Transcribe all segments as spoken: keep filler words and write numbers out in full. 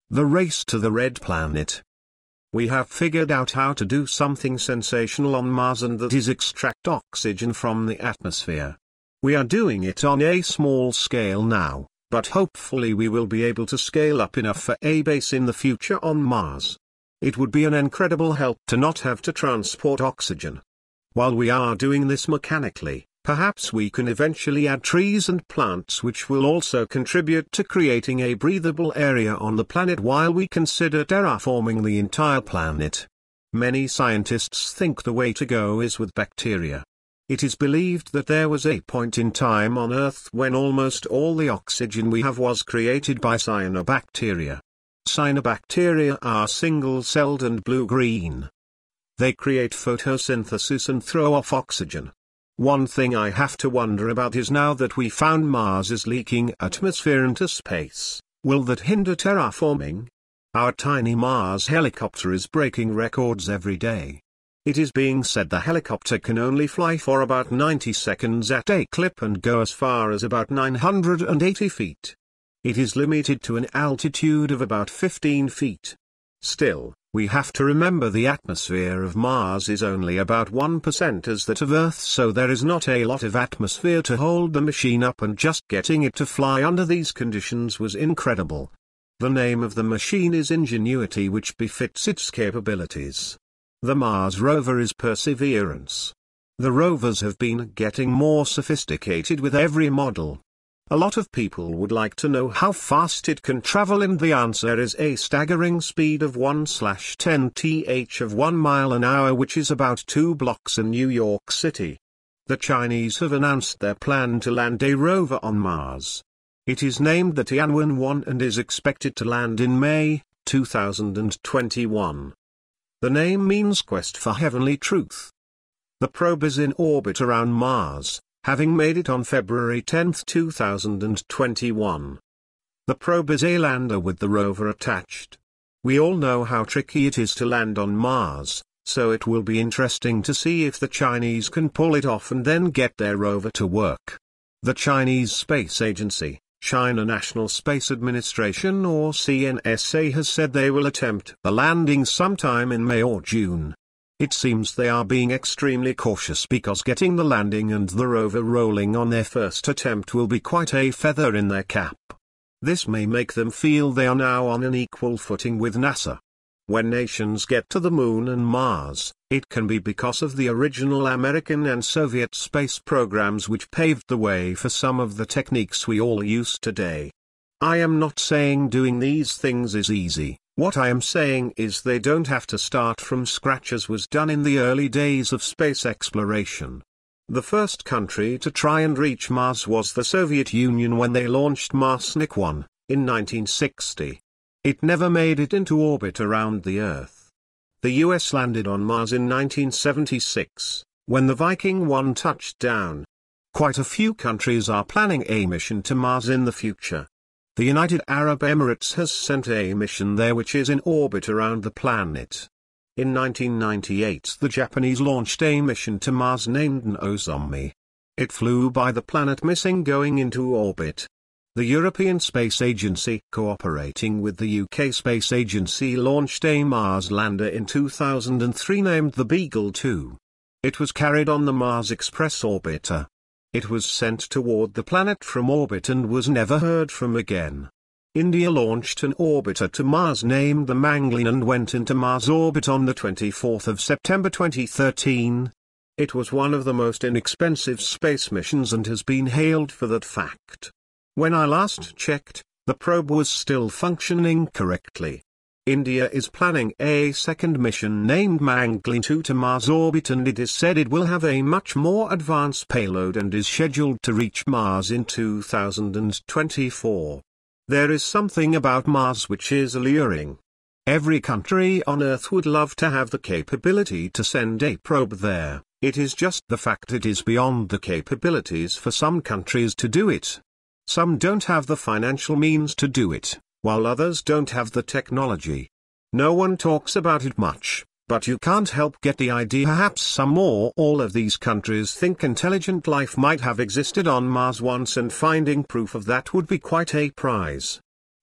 The race to the red planet. We have figured out how to do something sensational on Mars, and that is extract oxygen from the atmosphere. We are doing it on a small scale now, but hopefully we will be able to scale up enough for a base in the future on Mars. It would be an incredible help to not have to transport oxygen. While we are doing this mechanically, perhaps we can eventually add trees and plants, which will also contribute to creating a breathable area on the planet while we consider terraforming the entire planet. Many scientists think the way to go is with bacteria. It is believed that there was a point in time on Earth when almost all the oxygen we have was created by cyanobacteria. Cyanobacteria are single-celled and blue-green. They create photosynthesis and throw off oxygen. One thing I have to wonder about is, now that we found Mars is leaking atmosphere into space, will that hinder terraforming? Our tiny Mars helicopter is breaking records every day. It is being said the helicopter can only fly for about ninety seconds at a clip and go as far as about nine hundred eighty feet. It is limited to an altitude of about fifteen feet. Still, we have to remember the atmosphere of Mars is only about one percent as that of Earth, so there is not a lot of atmosphere to hold the machine up, and just getting it to fly under these conditions was incredible. The name of the machine is Ingenuity, which befits its capabilities. The Mars rover is Perseverance. The rovers have been getting more sophisticated with every model. A lot of people would like to know how fast it can travel, and the answer is a staggering speed of one to ten miles of one mile an hour, which is about two blocks in New York City. The Chinese have announced their plan to land a rover on Mars. It is named the Tianwen one and is expected to land in May two thousand twenty-one. The name means quest for heavenly truth. The probe is in orbit around Mars, having made it on February tenth two thousand twenty-one. The probe is a lander with the rover attached. We all know how tricky it is to land on Mars, so it will be interesting to see if the Chinese can pull it off and then get their rover to work. The Chinese Space Agency, China National Space Administration or C N S A, has said they will attempt the landing sometime in May or June. It seems they are being extremely cautious because getting the landing and the rover rolling on their first attempt will be quite a feather in their cap. This may make them feel they are now on an equal footing with NASA. When nations get to the Moon and Mars, it can be because of the original American and Soviet space programs which paved the way for some of the techniques we all use today. I am not saying doing these things is easy. What I am saying is they don't have to start from scratch as was done in the early days of space exploration. The first country to try and reach Mars was the Soviet Union when they launched Marsnik one, in nineteen sixty. It never made it into orbit around the Earth. The U S landed on Mars in nineteen seventy-six, when the Viking one touched down. Quite a few countries are planning a mission to Mars in the future. The United Arab Emirates has sent a mission there which is in orbit around the planet. In nineteen ninety-eight the Japanese launched a mission to Mars named Nozomi. It flew by the planet missing going into orbit. The European Space Agency, cooperating with the U K Space Agency, launched a Mars lander in two thousand three named the Beagle two. It was carried on the Mars Express orbiter. It was sent toward the planet from orbit and was never heard from again. India launched an orbiter to Mars named the Mangalyaan and went into Mars orbit on the twenty-fourth of September twenty thirteen. It was one of the most inexpensive space missions and has been hailed for that fact. When I last checked, the probe was still functioning correctly. India is planning a second mission named Mangalyaan two to Mars orbit, and it is said it will have a much more advanced payload and is scheduled to reach Mars in two thousand twenty-four. There is something about Mars which is alluring. Every country on Earth would love to have the capability to send a probe there. It is just the fact it is beyond the capabilities for some countries to do it. Some don't have the financial means to do it, while others don't have the technology. No one talks about it much, but you can't help get the idea perhaps some or all of these countries think intelligent life might have existed on Mars once, and finding proof of that would be quite a prize.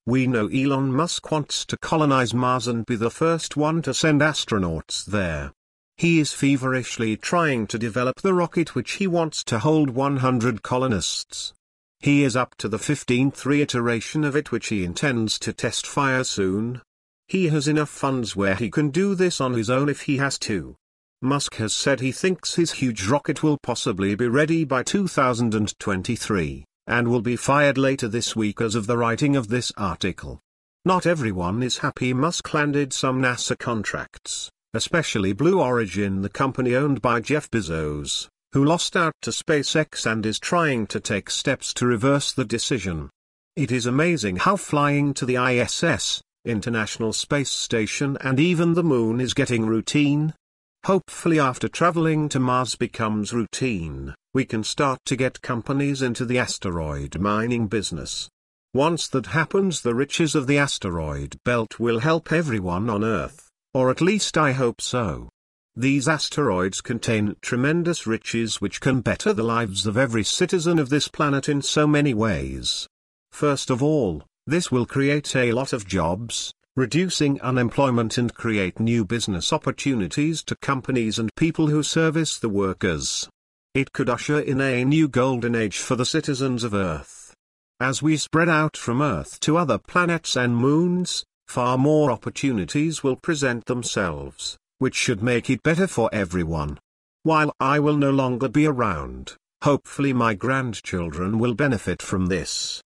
We know Elon Musk wants to colonize Mars and be the first one to send astronauts there. He is feverishly trying to develop the rocket which he wants to hold one hundred colonists. He is up to the fifteenth reiteration of it which he intends to test fire soon. He has enough funds where he can do this on his own if he has to. Musk has said he thinks his huge rocket will possibly be ready by two thousand twenty-three, and will be fired later this week as of the writing of this article. Not everyone is happy Musk landed some NASA contracts, especially Blue Origin, the company owned by Jeff Bezos, who lost out to SpaceX and is trying to take steps to reverse the decision. It is amazing how flying to the I S S, International Space Station, and even the Moon is getting routine. Hopefully after traveling to Mars becomes routine, we can start to get companies into the asteroid mining business. Once that happens, the riches of the asteroid belt will help everyone on Earth, or at least I hope so. These asteroids contain tremendous riches which can better the lives of every citizen of this planet in so many ways. First of all, this will create a lot of jobs, reducing unemployment and create new business opportunities to companies and people who service the workers. It could usher in a new golden age for the citizens of Earth. As we spread out from Earth to other planets and moons, far more opportunities will present themselves, which should make it better for everyone. While I will no longer be around, hopefully my grandchildren will benefit from this.